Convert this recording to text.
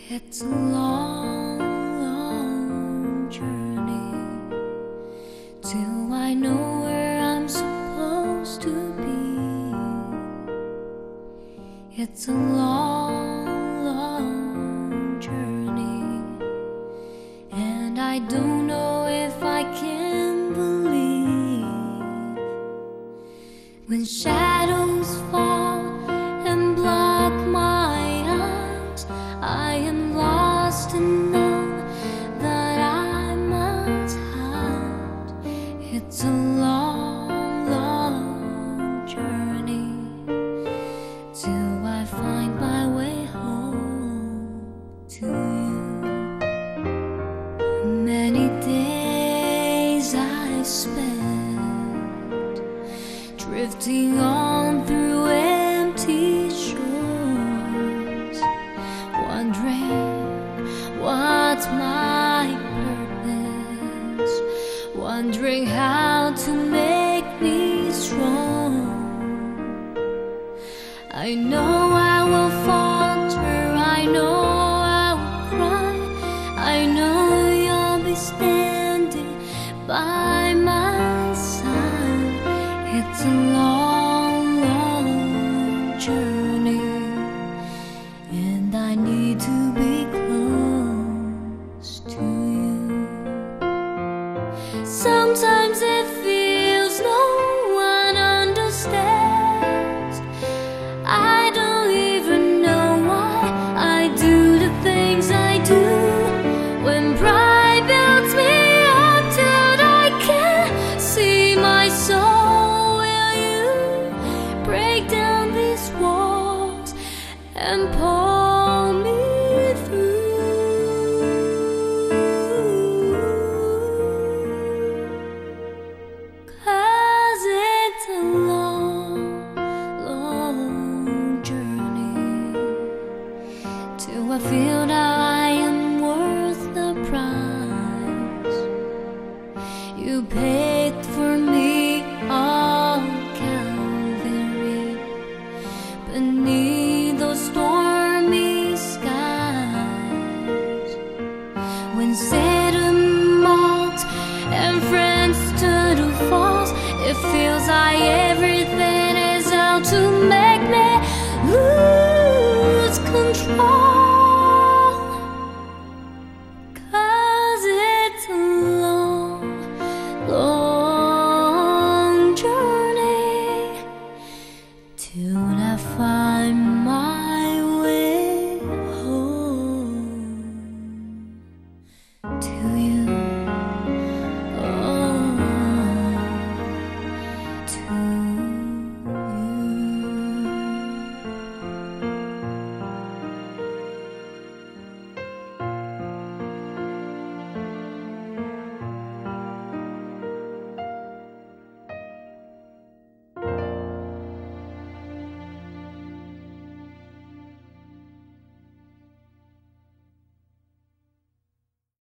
It's a long, long journey till I know where I'm supposed to be. It's a long, long journey, and I don't know if I can believe when shadows fall and block my eyes. I am lost and know that I must hide. It's a long, long journey till I find my way home to you. Many days I spent drifting on through empty shores, wondering what's my purpose, wondering how to make me strong. I know I will falter, I know I will cry, I know you'll be standing by my side. It's a long, long journey, and I need to be close to you. Sometimes it feels no one understands. I don't even know why I do the things I do. When pride builds me up till I can't see my soul, will you break down these walls and pull me through? 'Cause it's a long, long journey till I feel that I am worth the price you paid for me on Calvary. Beneath those stormy skies, when Satan mocks and friends turn to false, it feels like everything is out to make me lose control.